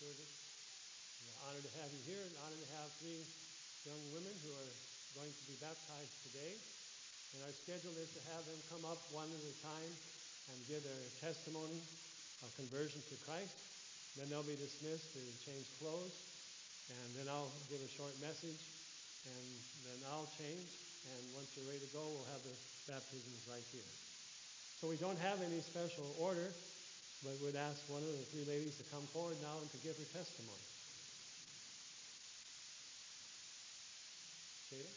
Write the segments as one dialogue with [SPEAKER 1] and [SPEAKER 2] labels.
[SPEAKER 1] service. We're honored to have you here and honored to have 3 young women who are going to be baptized today. And our schedule is to have them come up one at a time and give their testimony of conversion to Christ. Then they'll be dismissed to change clothes. And then I'll give a short message. And then I'll change. And once you're ready to go, we'll have the baptisms right here. So we don't have any special order, but we'd ask one of the 3 ladies to come forward now and to give her testimony. Shada?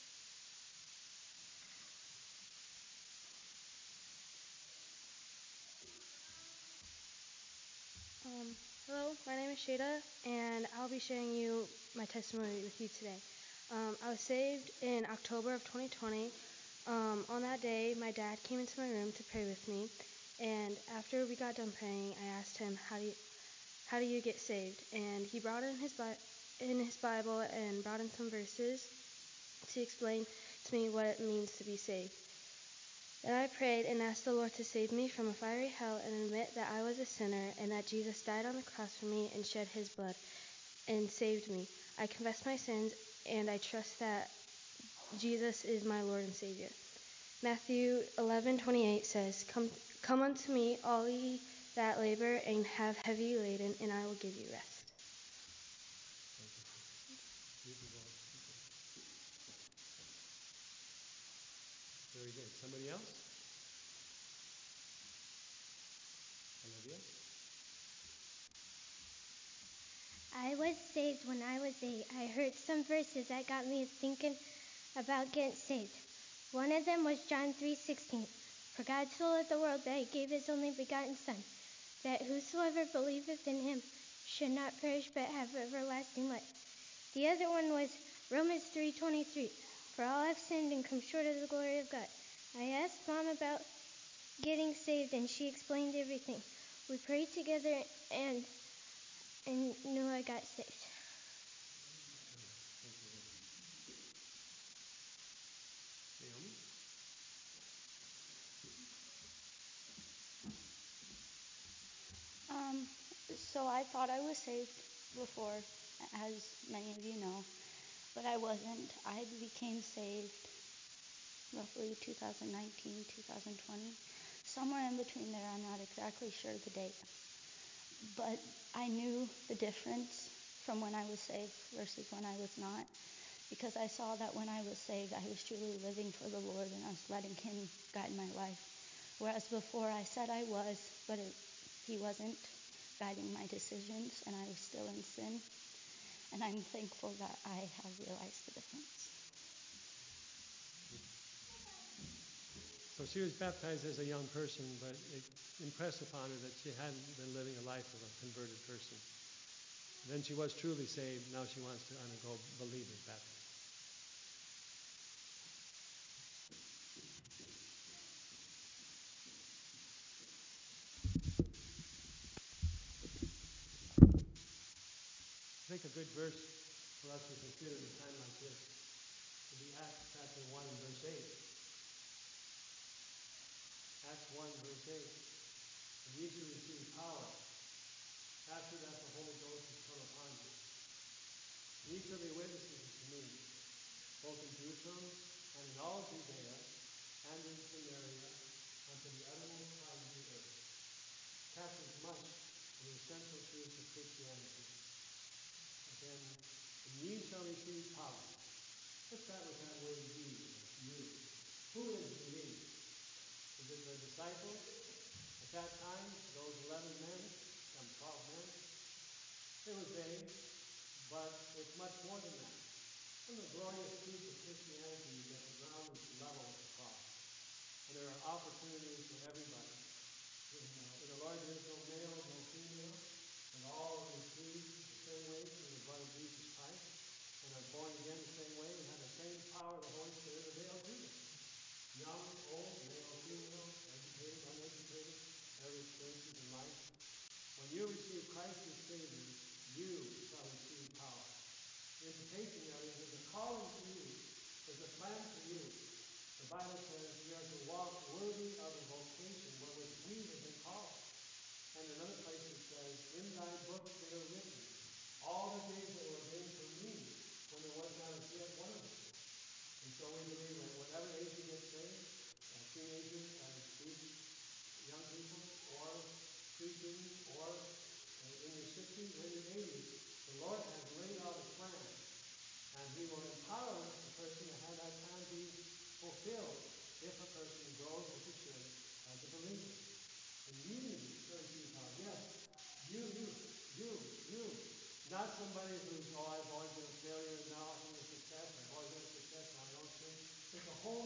[SPEAKER 2] Hello, my name is Shada, and I'll be sharing you my testimony with you today. I was saved in October of 2020. On that day, my dad came into my room to pray with me, and after we got done praying, I asked him, how do you get saved? And he brought in his Bible and brought in some verses to explain to me what it means to be saved. Then I prayed and asked the Lord to save me from a fiery hell and admit that I was a sinner and that Jesus died on the cross for me and shed his blood and saved me. I confess my sins and I trust that Jesus is my Lord and Savior. Matthew 11:28 says, Come unto me, all ye that labor and have heavy laden, and I will give you rest.
[SPEAKER 1] Very good. Somebody else? Olivia?
[SPEAKER 3] I was saved when I was 8. I heard some verses that got me thinking about getting saved. One of them was John 3:16. For God so loved the world that he gave his only begotten Son, that whosoever believeth in him should not perish but have everlasting life. The other one was Romans 3:23. For all have sinned and come short of the glory of God. I asked Mom about getting saved and she explained everything. We prayed together and knew I got saved.
[SPEAKER 1] Naomi?
[SPEAKER 4] So I thought I was saved before, as many of you know, but I wasn't. I became saved roughly 2019, 2020, somewhere in between there. I'm not exactly sure the date, but I knew the difference from when I was saved versus when I was not, because I saw that when I was saved, I was truly living for the Lord and I was letting him guide my life. Whereas before I said I was, but he wasn't guiding my decisions and I was still in sin. And I'm thankful that I have realized the difference.
[SPEAKER 1] So she was baptized as a young person, but it impressed upon her that she hadn't been living a life of a converted person. Then she was truly saved. Now she wants to undergo believer's baptism. I think a good verse for us to consider in a time like this would be Acts chapter 1 and verse 8. Acts 1 verse 8. And ye shall receive power after that the Holy Ghost is come upon you. Ye shall be witnesses to me, both in Jerusalem and in all Judea and in Samaria, unto the uttermost part of the earth. Captures much of the essential truths of Christianity. Again, and ye shall receive power. Let's start with that word ye, you. Who is the ye? Is it the disciples? At that time, those 11 men, some 12 men, it was they, but it's much more than that. From the glorious truth of Christianity is that the ground is level with the cross. And there are opportunities for everybody. In the Lord there is no male, no female, and all receive the same way through the blood of Jesus Christ, and are born again the same way, and have the same power of the Holy Spirit availed to them. Young, old, male, female, educated, uneducated, every experiences in life. When you receive Christ as Savior, you shall receive power. The implication there is there's a calling for you. There's a plan for you. The Bible says we are to walk worthy of the vocation wherewith we have been called. And in another place it says, in thy book they are written. fulfilled if a person grows as he should as a believer. And you shall receive power. Yes, you. Not somebody who's, I've always been a failure and now I'm a success. I've always been a success and I don't change. It's a whole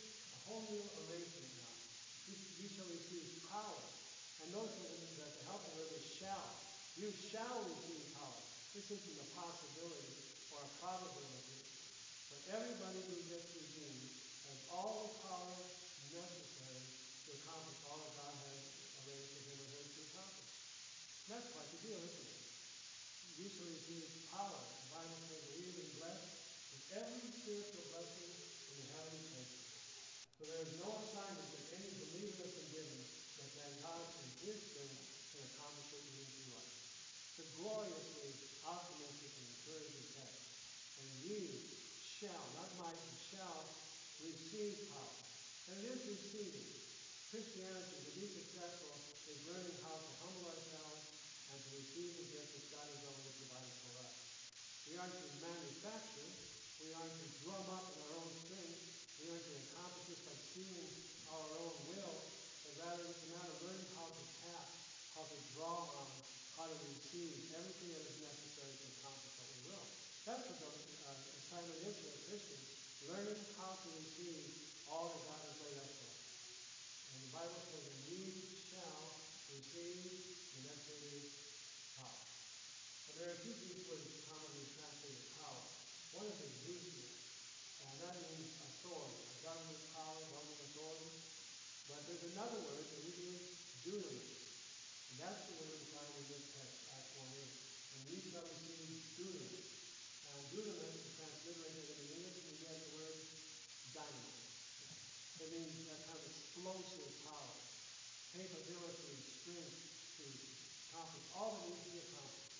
[SPEAKER 1] new arrangement now. You shall receive power. And notice that the helper word is shall. You shall receive power. This isn't a possibility or a probability. But everybody who gets redeemed has all the power necessary to accomplish all that God has arranged for him or her to accomplish. That's quite the deal, isn't it? You shall receive power. The Bible says we have been blessed with every spiritual blessing in the heavenly places. So there is no assignment that any believer has been given that God in his strength can accomplish what he needs to do. It's a gloriously optimistic and encouraging text. And ye shall, not might, but shall receive power. And it is receiving. Christianity, to be successful, is learning how to humble ourselves and to receive the gift that God has already provided for us. We aren't to manufacture. We aren't to drum up in our own strength. We aren't to accomplish this by stealing our own will. But rather, it's a matter of learning how to tap, how to draw on, how to receive everything that is necessary to accomplish what we will. That's what the assignment is for a Christian, learning how to receive all that God has laid up for us. And the Bible says that ye shall receive, the next word is power. But there are two Greek words commonly translated power. One is exousia, and that means authority, a government power, government authority. But there's another word, and it is dunamis. And that's the word we find in this text, Acts 1:8. And ye shall receive dunamis. And dunamis is transliterated in the English, and we get the word dynamite. It means that kind of explosive power, capability, strength to accomplish all that needs to be accomplished.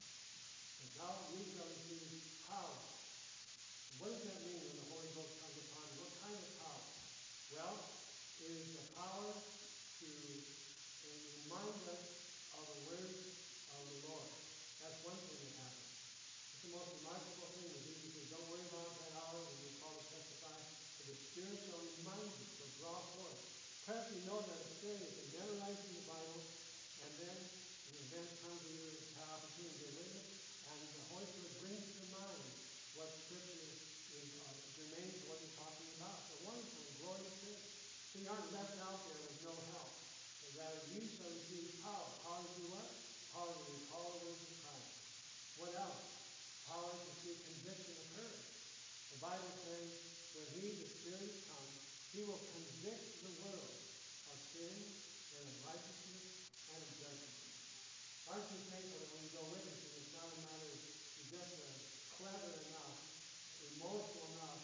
[SPEAKER 1] And now you shall receive power. What does that mean when the Holy Ghost comes upon you? What kind of power? Well, it is the power to remind us of the words of the Lord. That's one thing that happens. It's the most remarkable thing that Jesus says, don't worry about that hour when you're called to testify, for the Spirit shall remind you, shall draw forth. Perhaps you know that experience of memorizing the Bible, and then an event comes to you, have opportunity to witness, and the Holy Spirit brings to mind what Scripture is germane to what you're talking about. It's a wonderful and glorious thing. So you aren't left out there with no help. But rather, you shall receive power. Power to do what? Power to recall the words of Christ. What else? Power to see conviction occur. The Bible says, when he, the Spirit, comes, he will convict the world of sin and of righteousness and of judgment. Aren't you thankful that when you go witnessing, it's not a matter of you're just clever enough, emotional enough,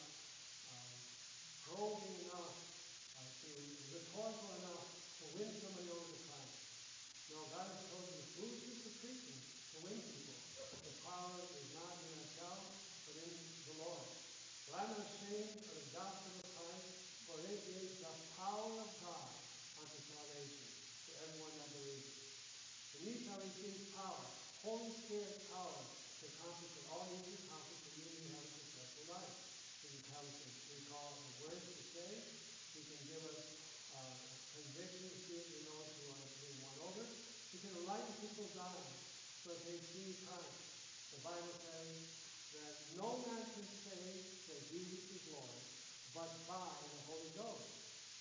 [SPEAKER 1] probing enough, rhetorical enough to win somebody over to Christ. No, God has chosen the foolishness of preaching to win people. The power is not in ourselves, but in the Lord. For I'm not ashamed of the gospel of Christ, for it is the power of God unto salvation to everyone that believes. And ye shall receive power, Holy Spirit power, to accomplish what all needs to accomplish for you to have a successful life. He can tell us to recall the words to say. He can give us conviction, spirit to know if we want to bring one over. He can enlighten people's eyes so that they see Christ. The Bible says that no man can say that Jesus is Lord but by the Holy Ghost.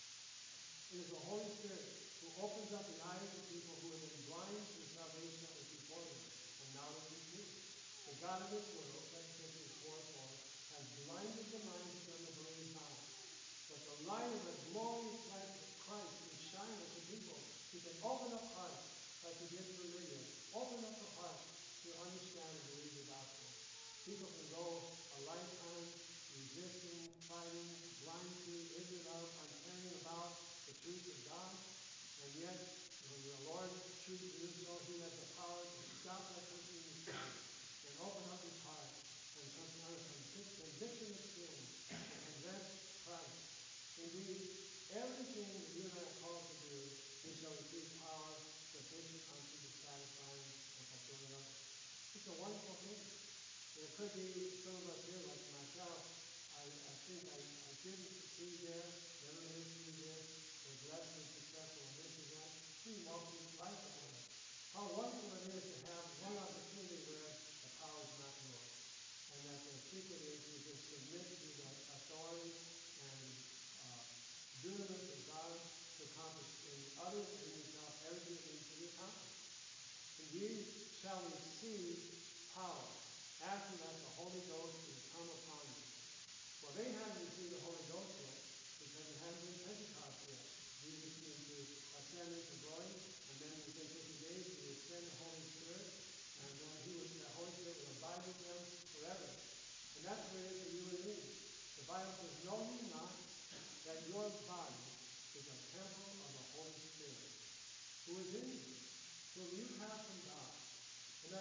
[SPEAKER 1] It is the Holy Spirit who opens up the eyes of people who have been blind to the salvation that was before them, and now they can see. The God of this world, 2 Corinthians 4:4, has blinded the minds of them that believe not. But the light of the glorious light of Christ can shine unto people who can open up hearts, like he did for Lydia. Open up the heart to understand and believe the gospel. People can go a lifetime resisting, fighting, blind to, ignorant of, uncaring about the truth of God. And yet, when the Lord chooses to do so, he has the power to stop that person in his tracks and open up his heart and come to a conviction of sin and convince Christ. Indeed, everything that you and I are called to do, we shall receive power sufficient unto the satisfying and fulfilling of it. It's a wonderful thing. There could be some of us here, like myself, I think I didn't succeed there.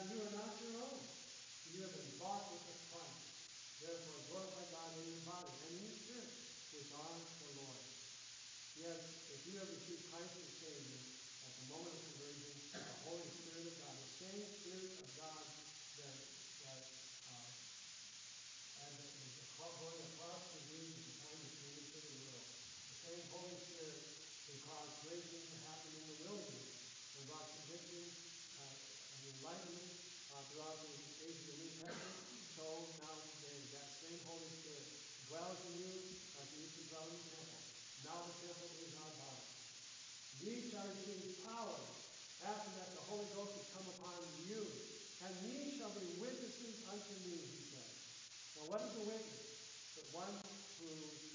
[SPEAKER 1] you are not your own. You have been bought with a price. Therefore, glorify God in your body and in your spirit, which are the Lord. Yes, if you have received Christ as Savior, at the moment of conversion, the Holy Spirit of God, the same Spirit of God that and going across the views at the time he came into the world. The same Holy Spirit who caused great things to happen in the wilderness and brought conviction and enlightenment throughout the age of the New Testament. So now today, that same Holy Spirit dwells in you like he used to dwell in the temple. Now the temple is our body. Ye shall receive power. After that, the Holy Ghost will come upon you. And ye shall be witnesses unto me, he said. Now, what is a witness? But one who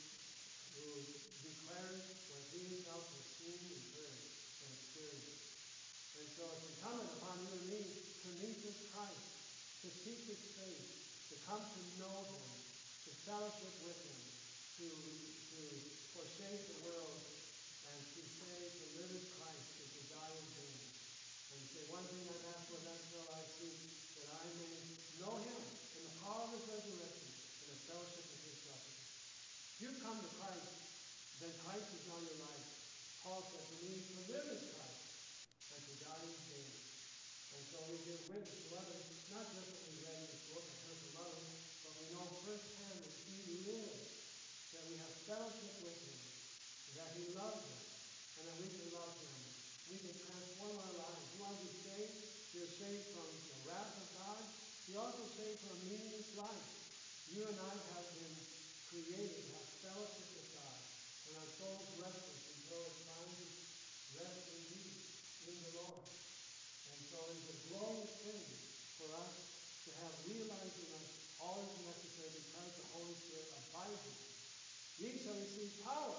[SPEAKER 1] declares what he himself has seen and heard and experienced. And so it's incumbent upon you and me to meet with Christ, to seek his face, to come to know him, to fellowship with him, to forsake the world, and to say to live as Christ is to die in vain. And say, one thing I've asked for, that's all I seek, that I may know him in the power of his resurrection and the fellowship of his suffering. If you come to Christ, then Christ is now your life. Paul said to me, to live is Christ, and to die is gain. And so we give witness to others, not just what we read in this book and heard from others, but we know firsthand that he lives, that we have fellowship with him, that he loves us, and that we can love him. We can transform our lives. You want to be saved? You're saved from the wrath of God. You're also saved from a meaningless life. You and I have been created, have fellowship with God, and our soul's restless until it finds its rest indeed in the Lord. And so it's a glorious thing for us to have realized in us all is necessary because the Holy Spirit abides in us. Ye shall receive power.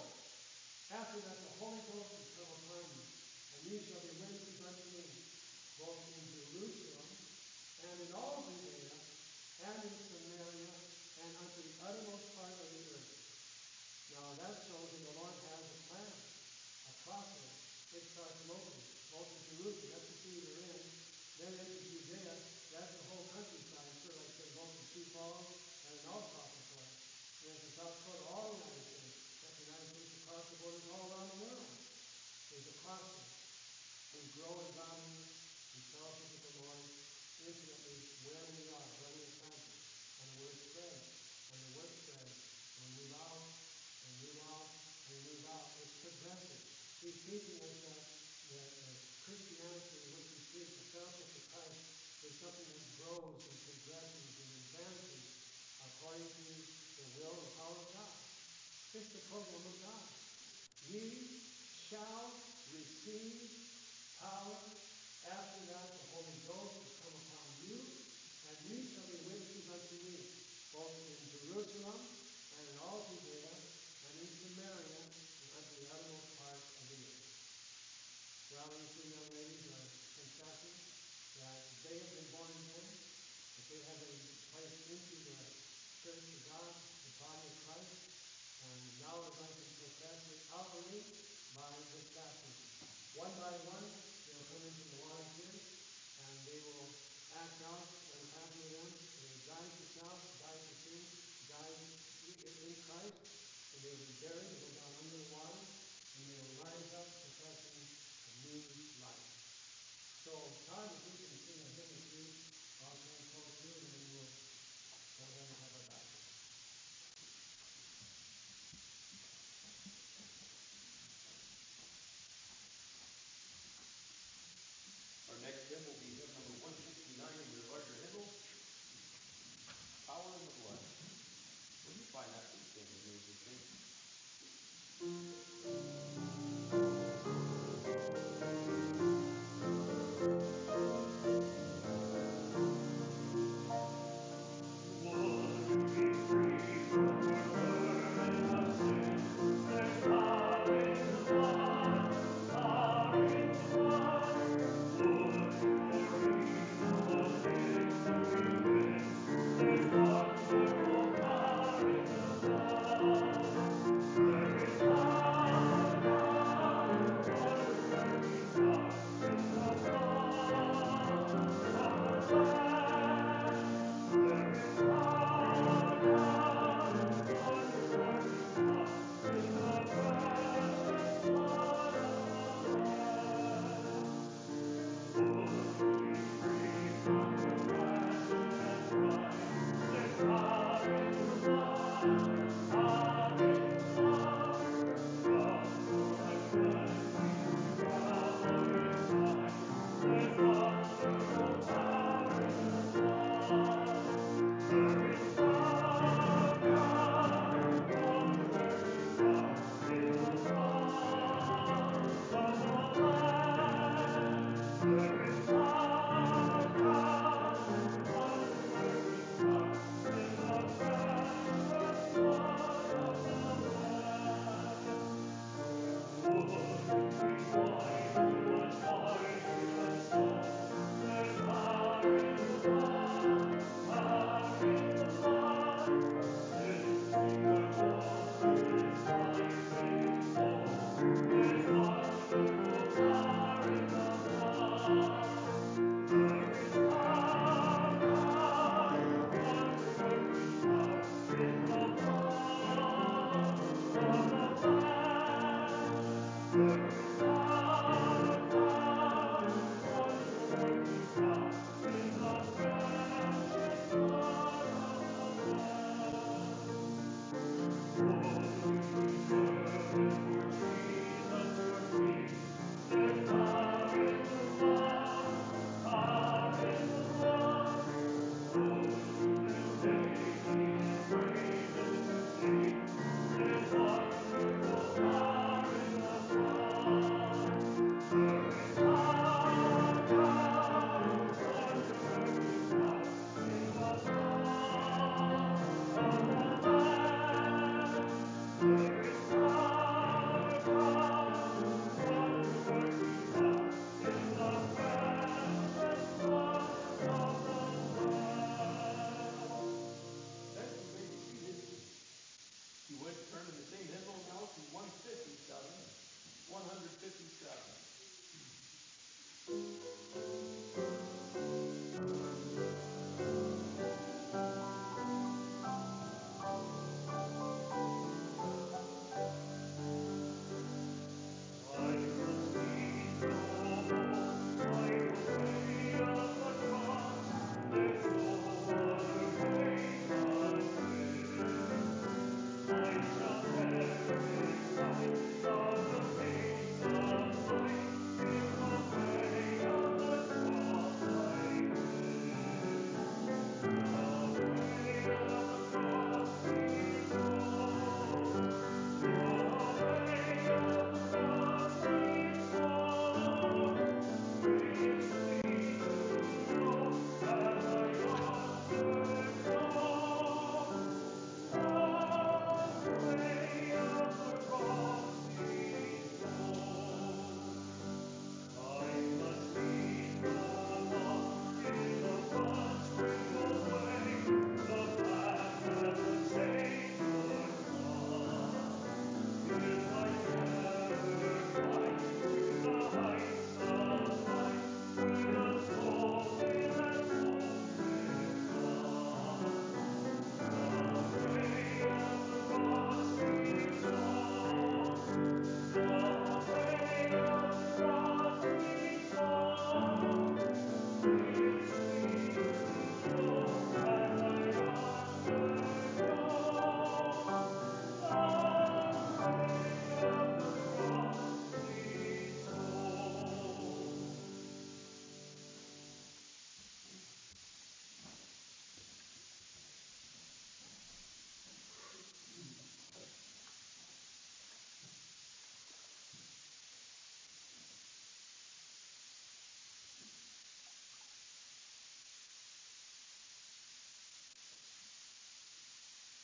[SPEAKER 1] After that, the Holy Ghost will come upon you, and ye shall be witnesses unto me, both in Jerusalem and in all Judea and in Samaria and unto the uttermost part of the earth. Now that shows that the Lord has a plan, a process. It starts locally, both in Jerusalem, that's the city we're in, then into Judea, that's the whole countryside, sort of like say both in Sioux Falls and in Alta Dakota. And then from South Dakota, all the United States. That's the United States across the borders all around the world. There's a process. We grow in godliness, we fellowship with the Lord intimately where we are planted. And the word spreads, and the word spreads. And we move out, and move out, and move out. It's progressive. He's teaching us that Christianity, which we preach, the fellowship of Christ, is something that grows and progresses and advances according to the will and power of God. It's the program of God. Ye shall receive power. After that, the Holy Ghost will come upon you, and ye shall be witnesses unto me, both in Jerusalem and in all Judea and in Samaria and unto the uttermost part of the earth. Well, these two young ladies are confessing that they have been born again, that they have been placed into the church of God, the body of Christ, and now they're going to profess it outwardly by this baptism. One by one, they'll come into the water here, and they will act out what has happened to them. They will die to self, die to sin, die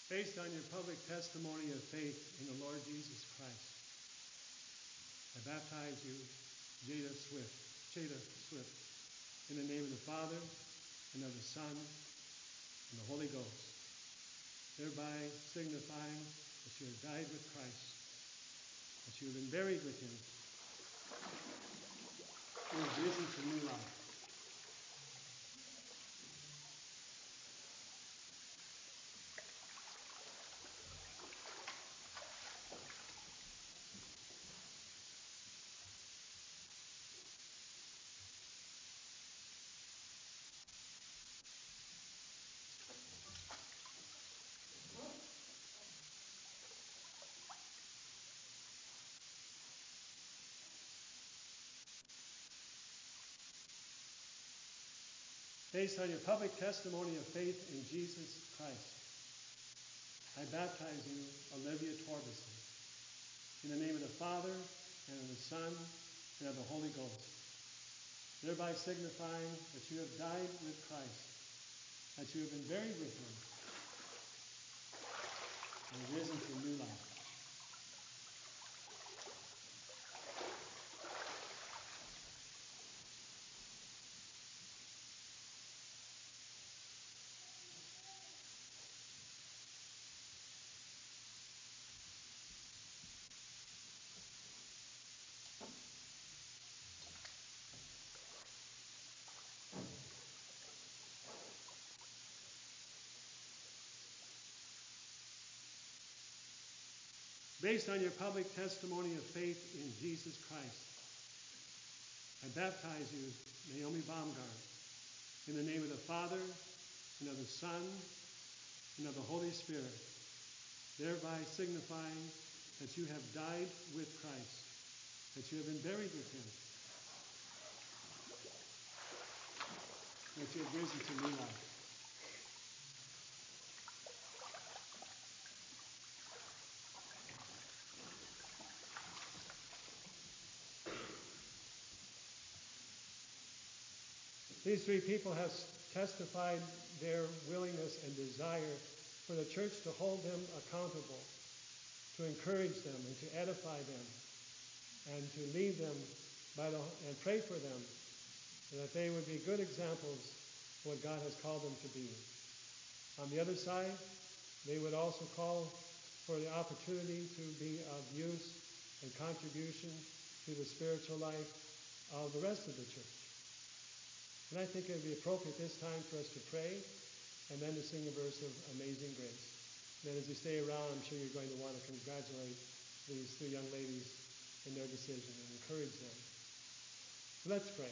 [SPEAKER 1] Based on your public testimony of faith in the Lord Jesus Christ, I baptize you, Jada Swift, in the name of the Father, and of the Son, and the Holy Ghost, thereby signifying that you have died with Christ, that you have been buried with him, and have risen to new life. Based on your public testimony of faith in Jesus Christ, I baptize you, Olivia Torbison, in the name of the Father, and of the Son, and of the Holy Ghost, thereby signifying that you have died with Christ, that you have been buried with him, and risen to new life. Based on your public testimony of faith in Jesus Christ, I baptize you, Naomi Baumgart, in the name of the Father, and of the Son, and of the Holy Spirit, thereby signifying that you have died with Christ, that you have been buried with him, that you have risen to new life. These three people have testified their willingness and desire for the church to hold them accountable, to encourage them and to edify them, and to lead them and pray for them, and that they would be good examples of what God has called them to be. On the other side, they would also call for the opportunity to be of use and contribution to the spiritual life of the rest of the church. And I think it would be appropriate this time for us to pray and then to sing a verse of Amazing Grace. And then as you stay around, I'm sure you're going to want to congratulate these three young ladies in their decision and encourage them. Let's pray.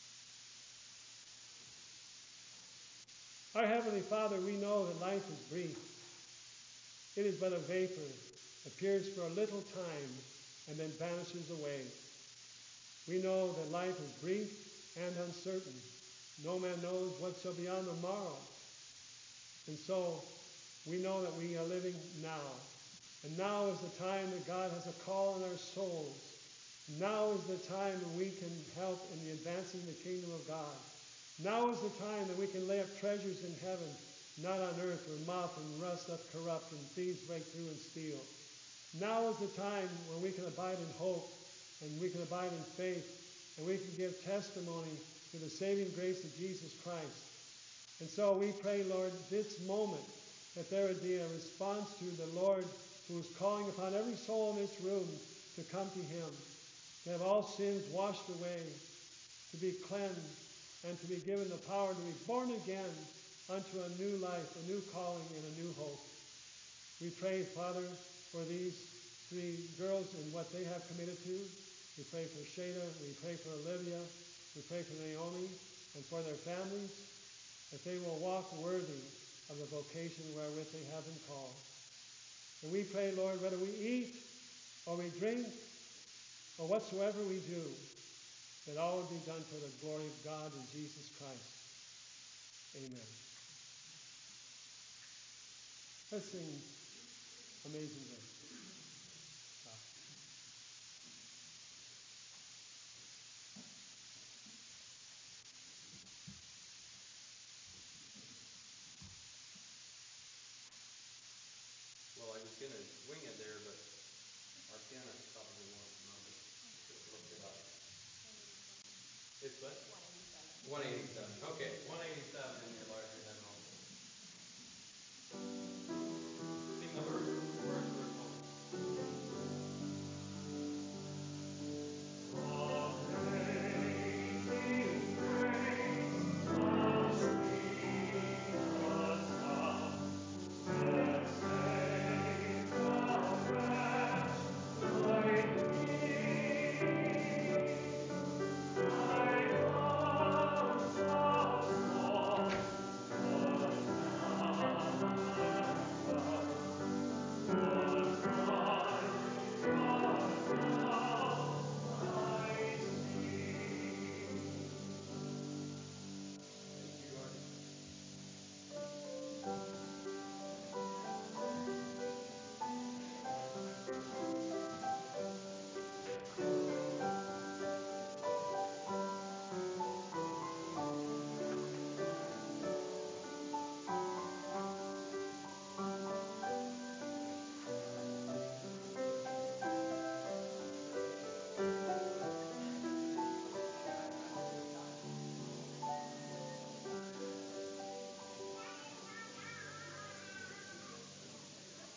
[SPEAKER 1] Our Heavenly Father, we know that life is brief. It is but a vapor, appears for a little time, and then vanishes away. We know that life is brief and uncertain. No man knows what shall be on the morrow. And so we know that we are living now. And now is the time that God has a call on our souls. Now is the time that we can help in the advancing the kingdom of God. Now is the time that we can lay up treasures in heaven, not on earth, where moth and rust doth corrupt and thieves break through and steal. Now is the time when we can abide in hope, and we can abide in faith, and we can give testimony to the saving grace of Jesus Christ. And so we pray, Lord, this moment, that there would be a response to the Lord who is calling upon every soul in this room to come to him, to have all sins washed away, to be cleansed, and to be given the power to be born again unto a new life, a new calling, and a new hope. We pray, Father, for these three girls and what they have committed to. We pray for Shada, we pray for Olivia, we pray for Naomi, and for their families, that they will walk worthy of the vocation wherewith they have been called. And we pray, Lord, whether we eat or we drink or whatsoever we do, that all would be done for the glory of God in Jesus Christ. Amen. Let's sing Amazing Grace.
[SPEAKER 5] offhand, I probably won't remember. I should have looked it up. It's what? 187. Okay, 187